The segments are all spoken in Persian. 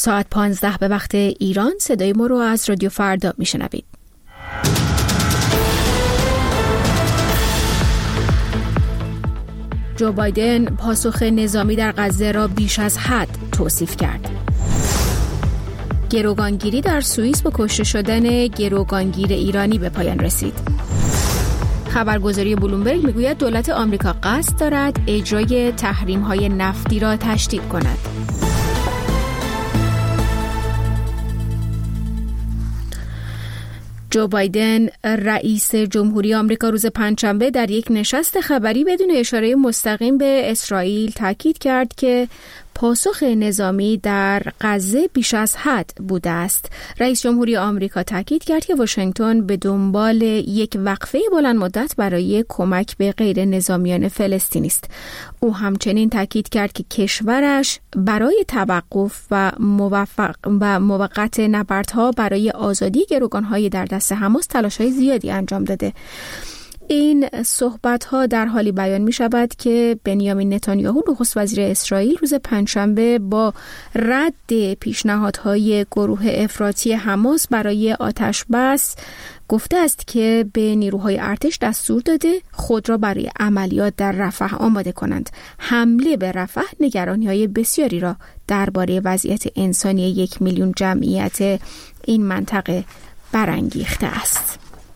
ساعت 15 به وقت ایران صدای ما رو از رادیو فردا میشنوید. جو بایدن پاسخ نظامی در غزه را بیش از حد توصیف کرد. گروگانگیری در سوئیس با کشته شدن گروگانگیر ایرانی به پایان رسید. خبرگزاری بلومبرگ میگوید دولت آمریکا قصد دارد اجرای تحریم‌های نفتی را تشدید کند. جو بایدن رئیس جمهوری آمریکا روز پنجشنبه در یک نشست خبری بدون اشاره مستقیم به اسرائیل تاکید کرد که پاسخ نظامی در غزه بیش از حد بوده است. رئیس جمهوری آمریکا تاکید کرد که واشنگتن به دنبال یک وقفه بلند مدت برای کمک به غیر نظامیان فلسطینی است. او همچنین تاکید کرد که کشورش برای توقف و موقت نبردها برای آزادی گروگان‌های در دست حماس تلاش‌های زیادی انجام داده. این صحبت‌ها در حالی بیان می‌شود که بنیامین نتانیاهو نخست وزیر اسرائیل روز پنجشنبه با رد پیشنهادهای گروه افراطی حماس برای آتش‌بس گفته است که به نیروهای ارتش دستور داده خود را برای عملیات در رفح آماده کنند. حمله به رفح نگرانی‌های بسیاری را درباره وضعیت انسانی 1 میلیون جمعیت این منطقه برانگیخته است.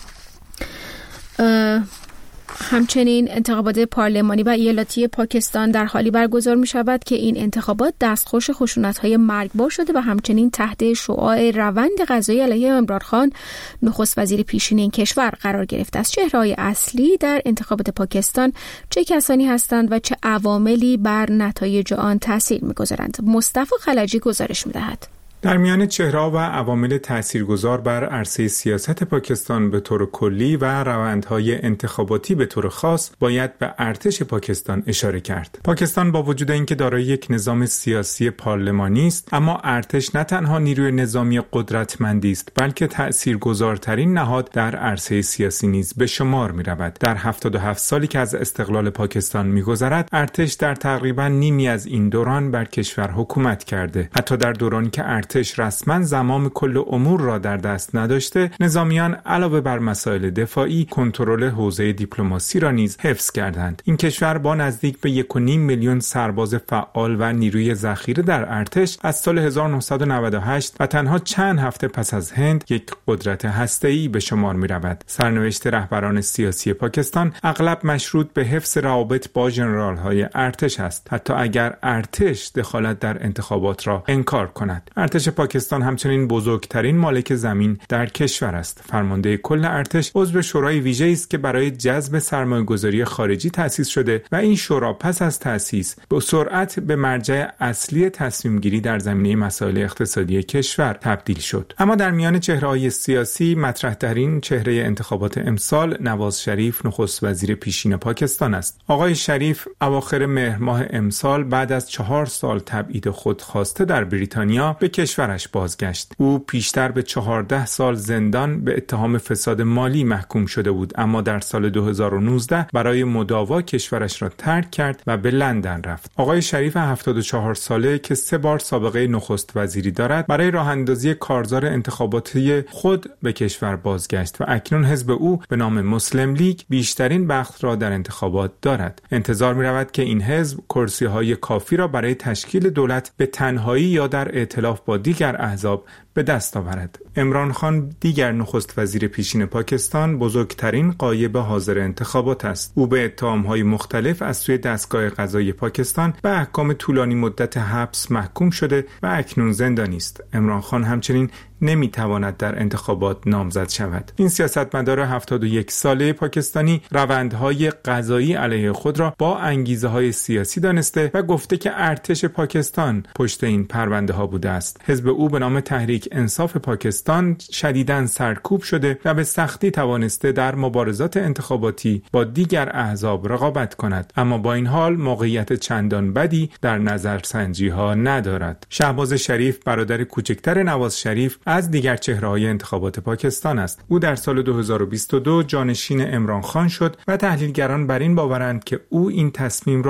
همچنین انتخابات پارلمانی و ایالتی پاکستان در حالی برگزار می شود که این انتخابات دستخوش خشونت‌های مرگبار شده و همچنین تحت شعاع روند قضایی علیه عمران خان نخست وزیر پیشین این کشور قرار گرفته است. چهره‌های اصلی در انتخابات پاکستان چه کسانی هستند و چه عواملی بر نتایج آن تاثیر می‌گذارند؟ مصطفی خلجی گزارش می‌دهد. در میان چهره‌ها و عوامل تاثیرگذار بر عرصه سیاست پاکستان به طور کلی و روندهای انتخاباتی به طور خاص باید به ارتش پاکستان اشاره کرد. پاکستان با وجود اینکه دارای یک نظام سیاسی پارلمانی است، اما ارتش نه تنها نیروی نظامی قدرتمندی است، بلکه تاثیرگذارترین نهاد در عرصه سیاسی نیز به شمار می‌رود. در 77 سالی که از استقلال پاکستان می‌گذرد، ارتش در تقریباً نیمی از این دوران بر کشور حکومت کرده. حتی در دورانی که ارتش رسما زمام کل امور را در دست نداشته، نظامیان علاوه بر مسائل دفاعی کنترل حوزه دیپلماسی را نیز حفظ کردند. این کشور با نزدیک به 1.5 میلیون سرباز فعال و نیروی ذخیره در ارتش از سال 1998 و تنها چند هفته پس از هند یک قدرت هسته‌ای به شمار می‌رود. سرنوشت رهبران سیاسی پاکستان اغلب مشروط به حفظ روابط با ژنرال‌های ارتش است، حتی اگر ارتش دخالت در انتخابات را انکار کند. ارتش پاکستان همچنین بزرگترین مالک زمین در کشور است. فرمانده کل ارتش عضو شورای ویژه‌ای است که برای جذب سرمایه‌گذاری خارجی تأسیس شده و این شورا پس از تأسیس به سرعت به مرجع اصلی تصمیم‌گیری در زمینه مسائل اقتصادی کشور تبدیل شد. اما در میان چهره‌های سیاسی مطرح‌ترین چهره انتخابات امسال نواز شریف نخست وزیر پیشین پاکستان است. آقای شریف اواخر مهر ماه امسال بعد از 4 سال تبعید خودخواسته در بریتانیا به کشورش بازگشت. او پیشتر به 14 سال زندان به اتهام فساد مالی محکوم شده بود، اما در سال 2019 برای مداوا کشورش را ترک کرد و به لندن رفت. آقای شریف 74 ساله که 3 بار سابقه نخست وزیری دارد، برای راه اندازی کارزار انتخاباتی خود به کشور بازگشت و اکنون حزب او به نام مسلم لیگ بیشترین بخت را در انتخابات دارد. انتظار می رود که این حزب کرسی‌های کافی را برای تشکیل دولت به تنهایی یا در ائتلاف با دیگر احزاب به دست آورد. عمران خان دیگر نخست وزیر پیشین پاکستان بزرگترین غایب حاضر انتخابات است. او به اتهام‌های مختلف از سوی دستگاه قضایی پاکستان به احکام طولانی مدت حبس محکوم شده و اکنون زندانی است. عمران خان همچنین نمیتواند در انتخابات نامزد شود. این سیاستمدار 71 ساله پاکستانی روندهای قضایی علیه خود را با انگیزه‌های سیاسی دانسته و گفته که ارتش پاکستان پشت این پرونده ها بوده است. حزب او به نام تحریک انصاف پاکستان شدیداً سرکوب شده و به سختی توانسته در مبارزات انتخاباتی با دیگر احزاب رقابت کند، اما با این حال موقعیت چندان بدی در نظرسنجی‌ها ندارد. شهباز شریف برادر کوچکتر نواز شریف از دیگر چهره‌های انتخابات پاکستان است. او در سال 2022 جانشین عمران خان شد و تحلیلگران بر این باورند که او این تصمیم را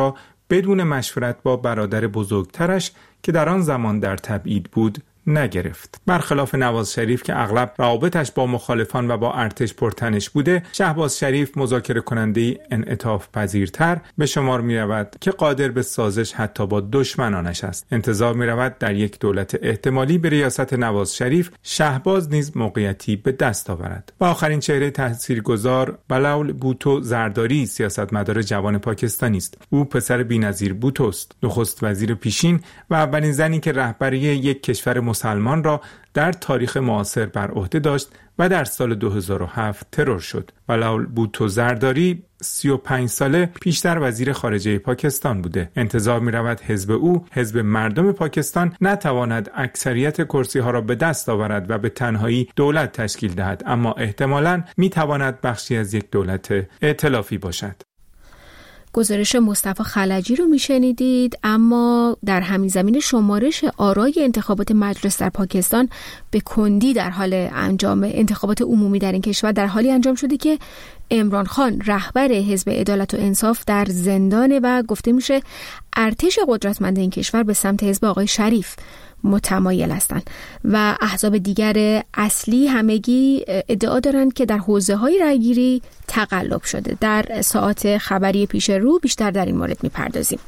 بدون مشورت با برادر بزرگترش که در آن زمان در تبعید بود نگرفت. برخلاف نواز شریف که اغلب روابطش با مخالفان و با ارتش پرتنش بوده، شهباز شریف مذاکره کننده انعطاف پذیرتر به شمار می رود که قادر به سازش حتی با دشمنانش است. انتظار می رود در یک دولت احتمالی به ریاست نواز شریف شهباز نیز موقعیتی به دست آورد. و آخرین چهره تاثیرگذار بلاول بوتو زرداری سیاستمدار جوان پاکستانی است. او پسر بی‌نظیر بوتو است، نخست وزیر پیشین و اولین زنی که رهبری یک کشور مسلمان را در تاریخ معاصر بر عهده داشت و در سال 2007 ترور شد. بلاول بوتو زرداری 35 ساله پیشتر وزیر خارجه پاکستان بوده. انتظار می رود حزب او، حزب مردم پاکستان، نتواند اکثریت کرسی ها را به دست آورد و به تنهایی دولت تشکیل دهد، اما احتمالاً می تواند بخشی از یک دولت ائتلافی باشد. گزارش مصطفی خلجی رو میشنیدید. اما در همین زمین شمارش آرای انتخابات مجلس در پاکستان به کندی در حال انجام انتخابات عمومی در این کشور در حالی انجام شده که عمران خان رهبر حزب عدالت و انصاف در زندانه و گفته میشه ارتش قدرتمند این کشور به سمت حزب آقای شریف متمایل هستند و احزاب دیگر اصلی همگی ادعا دارند که در حوزه‌های رأی‌گیری تقلب شده. در ساعات خبری پیش رو بیشتر در این مورد می‌پردازیم.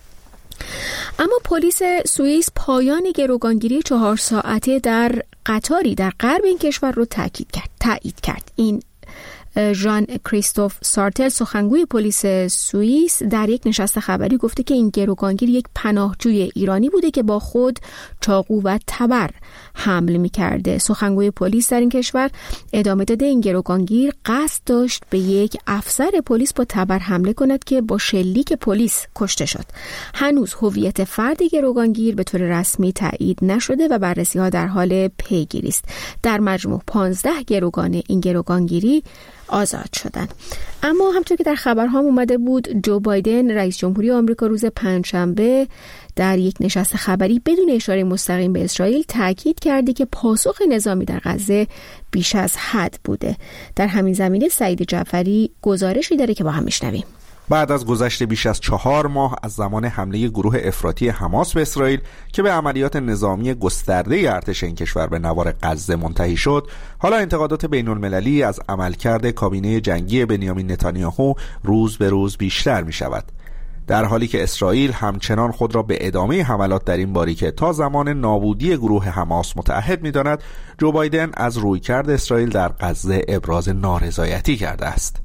اما پلیس سوئیس پایان گروگانگیری 4 ساعته در قطاری در غرب این کشور رو تایید کرد. این ژان کریستوف سارتل سخنگوی پلیس سوئیس در یک نشست خبری گفته که این گروگانگیر یک پناهجوی ایرانی بوده که با خود چاقو و تبر حمل می‌کرده. سخنگوی پلیس در این کشور ادامه داده این گروگانگیر قصد داشت به یک افسر پلیس با تبر حمله کند که با شلیک پلیس کشته شد. هنوز هویت فرد گروگانگیر به طور رسمی تایید نشده و بررسی‌ها در حال پیگیری است. در مجموع 15 گروگان این گروگانگیری آزاد شدن. اما همونطور که در خبرها اومده بود، جو بایدن رئیس جمهوری آمریکا روز پنجشنبه در یک نشست خبری بدون اشاره مستقیم به اسرائیل تاکید کرده که پاسخ نظامی در غزه بیش از حد بوده. در همین زمینه سعید جعفری گزارشی داره که با هم میشنویم. بعد از گذشت بیش از 4 ماه از زمان حمله گروه افراطی حماس به اسرائیل که به عملیات نظامی گسترده ارتش این کشور به نوار غزه منتهی شد، حالا انتقادات بین المللی از عملکرد کابینه جنگی بنیامین نتانیاهو روز به روز بیشتر می شود. در حالی که اسرائیل همچنان خود را به ادامه حملات در این باریکه تا زمان نابودی گروه حماس متعهد می داند، جو بایدن از رویکرد اسرائیل در غزه ابراز نارضایتی کرده است.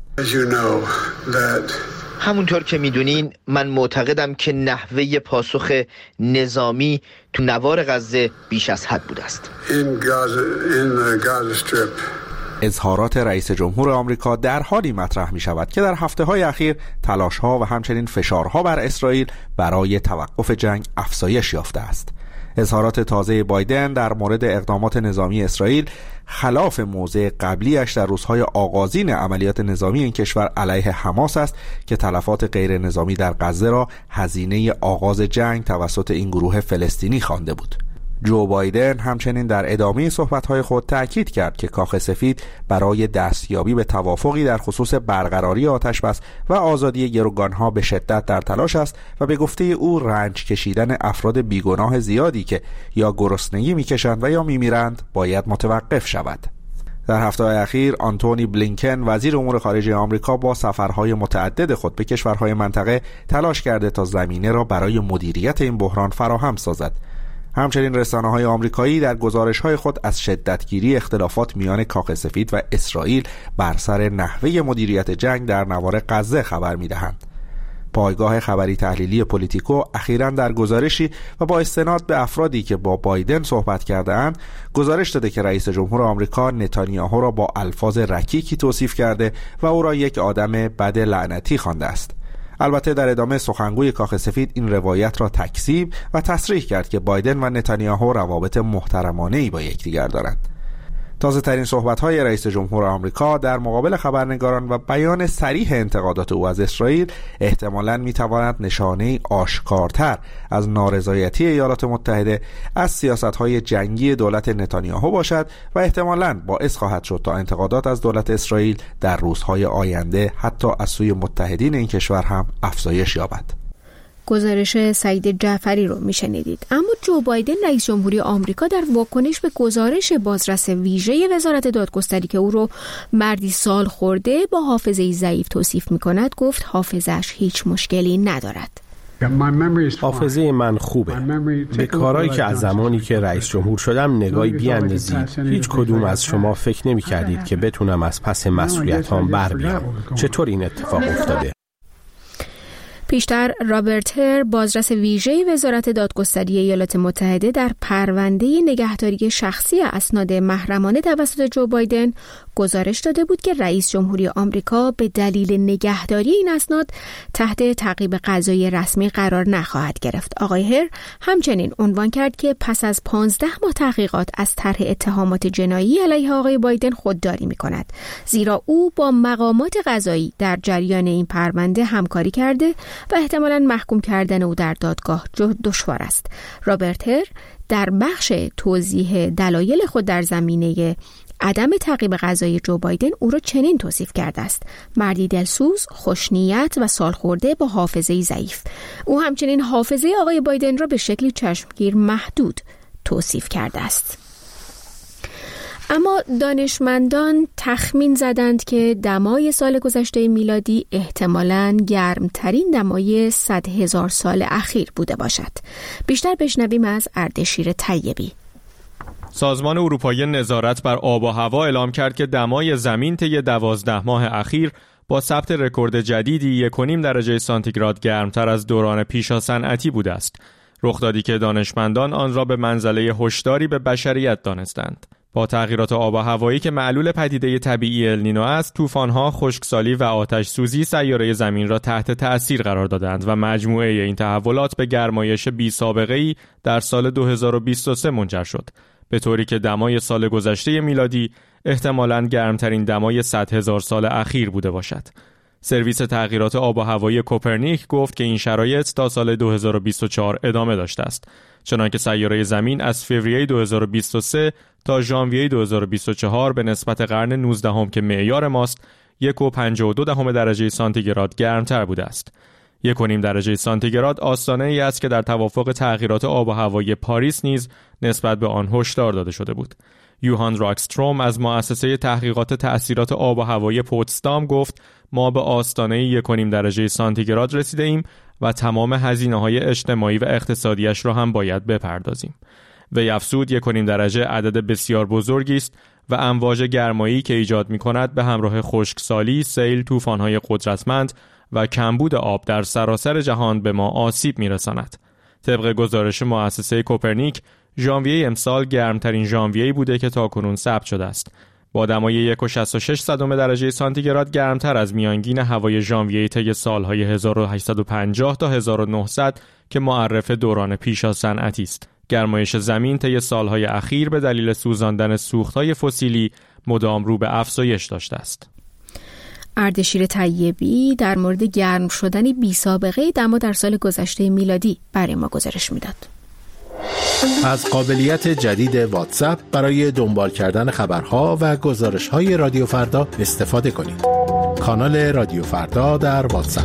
همونطور که میدونین من معتقدم که نحوه پاسخ نظامی تو نوار غزه بیش از حد بوده است. اظهارات رئیس جمهور آمریکا در حالی مطرح می شود که در هفته‌های اخیر تلاش‌ها و همچنین فشارها بر اسرائیل برای توقف جنگ افزایش یافته است. اظهارات تازه بایدن در مورد اقدامات نظامی اسرائیل خلاف موضع قبلیش در روزهای آغازین عملیات نظامی این کشور علیه حماس است که تلفات غیر نظامی در غزه را هزینه آغاز جنگ توسط این گروه فلسطینی خوانده بود. جو بایدن همچنین در ادامه صحبت‌های خود تأکید کرد که کاخ سفید برای دستیابی به توافقی در خصوص برقراری آتش‌بس و آزادی گروگان‌ها به شدت در تلاش است و به گفته او رنج کشیدن افراد بیگناه زیادی که یا گرسنگی می‌کشند و یا می‌میرند باید متوقف شود. در هفته‌های اخیر آنتونی بلینکن وزیر امور خارجه آمریکا با سفرهای متعدد خود به کشورهای منطقه تلاش کرده تا زمینه را برای مدیریت این بحران فراهم سازد. همچنین رسانه‌های آمریکایی در گزارش‌های خود از شدتگیری اختلافات میان کاخ سفید و اسرائیل بر سر نحوه مدیریت جنگ در نوار غزه خبر می‌دهند. پایگاه خبری تحلیلی پولیتیکو اخیراً در گزارشی و با استناد به افرادی که با بایدن صحبت کرده‌اند گزارش داده که رئیس جمهور آمریکا نتانیاهو را با الفاظ رکیکی توصیف کرده و او را یک آدم بد لعنتی خوانده است. البته در ادامه سخنگوی کاخ سفید این روایت را تکذیب و تصریح کرد که بایدن و نتانیاهو روابط محترمانه‌ای با یکدیگر دارند. تازه ترین صحبت‌های رئیس جمهور آمریکا در مقابل خبرنگاران و بیان صریح انتقادات او از اسرائیل احتمالاً می‌تواند نشانه‌ای آشکارتر از نارضایتی ایالات متحده از سیاست‌های جنگی دولت نتانیاهو باشد و احتمالاً باعث خواهد شد تا انتقادات از دولت اسرائیل در روزهای آینده حتی از سوی متحدین این کشور هم افزایش یابد. گزارش سعید جعفری رو میشنیدید. اما جو بایدن رئیس جمهوری آمریکا در واکنش به گزارش بازرس ویژه وزارت دادگستری که او رو مردی سال خورده با حافظه‌ای ضعیف توصیف میکند گفت حافظه‌اش هیچ مشکلی ندارد. حافظه من خوبه. به کارهایی که از زمانی که رئیس جمهور شدم نگاهی بیاندازید. هیچ کدوم از شما فکر نمی کردید که بتونم از پس مسئولیتام بر بیام. چطور این اتفاق افتاده؟ پیشتر رابرت هر بازرس ویژه وزارت دادگستری ایالات متحده در پرونده نگهداری شخصی اسناد محرمانه توسط جو بایدن گزارش داده بود که رئیس جمهوری آمریکا به دلیل نگهداری این اسناد تحت تعقیب قضایی رسمی قرار نخواهد گرفت. آقای هر همچنین عنوان کرد که پس از 15 ماه تحقیقات از طرح اتهامات جنایی علیه آقای بایدن خودداری می‌کند، زیرا او با مقامات قضایی در جریان این پرونده همکاری کرده و احتمالاً محکوم کردن او در دادگاه دشوار است. رابرت هر در بخش توضیح دلایل خود در زمینه عدم تعقیب قضایی جو بایدن او را چنین توصیف کرده است: مردی دلسوز، خوشنیت و سالخورده با حافظه‌ای ضعیف. او همچنین حافظه آقای بایدن را به شکلی چشمگیر محدود توصیف کرده است. اما دانشمندان تخمین زدند که دمای سال گذشته میلادی احتمالاً گرمترین دمای 100,000 سال اخیر بوده باشد. بیشتر بشنویم از اردشیر طیبی. سازمان اروپایی نظارت بر آب و هوا اعلام کرد که دمای زمین طی 12 ماه اخیر با ثبت رکورد جدیدی 1.5 درجه سانتیگراد گرمتر از دوران پیشا صنعتی بوده است. رخدادی که دانشمندان آن را به منزله هشداری به بشریت دانستند. با تغییرات آب و هوایی که معلول پدیده طبیعی النینو است، طوفان‌ها، خشکسالی و آتش سوزی سیاره زمین را تحت تأثیر قرار دادند و مجموعه این تحولات به گرمایش بی‌سابقه‌ای در سال 2023 منجر شد، به طوری که دمای سال گذشته میلادی احتمالاً گرمترین دمای 100,000 سال اخیر بوده باشد. سرویس تغییرات آب و هوایی کوپرنیک گفت که این شرایط تا سال 2024 ادامه داشته است، چنانکه سیاره زمین از فوریه 2023 تا ژانویه 2024 به نسبت قرن 19 که معیار ماست 1.52 درجه سانتیگراد گرمتر بوده است. 1.5 درجه سانتیگراد آستانه ای است که در توافق تغییرات آب و هوایی پاریس نیز نسبت به آن هشدار داده شده بود. یوهان راکستروم از مؤسسه تحقیقات تأثیرات آب و هوایی پوتسدام گفت ما به آستانه 1.5 درجه سانتیگراد رسیده ایم و تمام هزینه‌های اجتماعی و اقتصادیش را هم باید بپردازیم. وی افزود 1.5 درجه عدد بسیار بزرگی است و امواج گرمایی که ایجاد می‌کند به همراه خشکسالی، سیل، طوفان‌های قدرتمند و کمبود آب در سراسر جهان به ما آسیب می‌رساند. طبق گزارش مؤسسه کوپرنیک، ژانویه امسال گرمترین ژانویه‌ای بوده که تاکنون ثبت شده است، با دمای 1.66 درجه سانتیگراد گرمتر از میانگین هوای ژانویه طی سال‌های 1850 تا 1900 که معرف دوران پیشا صنعتی است. گرمایش زمین طی سال‌های اخیر به دلیل سوزاندن سوخت‌های فسیلی مدام رو به افزایش داشته است. اردشیر طیبی در مورد گرم شدن بی‌سابقه دما در سال گذشته میلادی برای ما گزارش میداد. از قابلیت جدید واتساپ برای دنبال کردن خبرها و گزارش‌های رادیو فردا استفاده کنید. کانال رادیو فردا در واتساپ.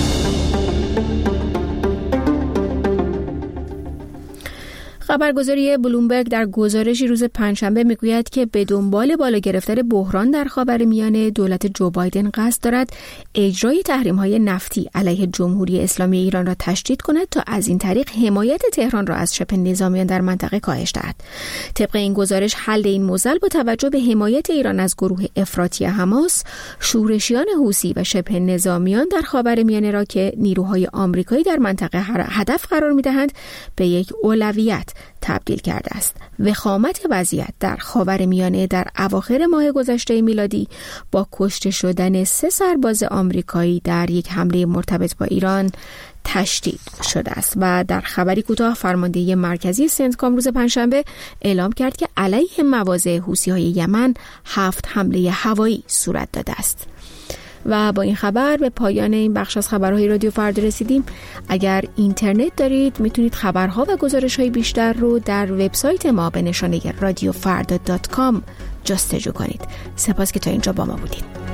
خبرگزاری بلومبرگ در گزارشی روز پنجشنبه میگوید که به دنبال بالا گرفتن بحران در خاورمیانه دولت جو بایدن قصد دارد اجرای تحریم‌های نفتی علیه جمهوری اسلامی ایران را تشدید کند تا از این طریق حمایت تهران را از شبه نظامیان در منطقه کاهش دهد. طبق این گزارش حل این معضل با توجه به حمایت ایران از گروه افراطی حماس، شورشیان حوثی و شبه نظامیان در خاورمیانه را که نیروهای آمریکایی در منطقه هدف قرار می‌دهند به یک اولویت تبدیل کرده است. وخامت وضعیت در خاورمیانه در اواخر ماه گذشته میلادی با کشته شدن 3 سرباز آمریکایی در یک حمله مرتبط با ایران تشدید شده است و در خبری کوتاه فرمانده مرکزی سنتکام روز پنجشنبه اعلام کرد که علیه مواضع حوثی‌های یمن 7 حمله هوایی صورت داده است. و با این خبر به پایان این بخش از خبرهای رادیو فردا رسیدیم. اگر اینترنت دارید میتونید خبرها و گزارش‌های بیشتر رو در وبسایت ما به نشانه radiofarda.com جستجو کنید. سپاس که تا اینجا با ما بودید.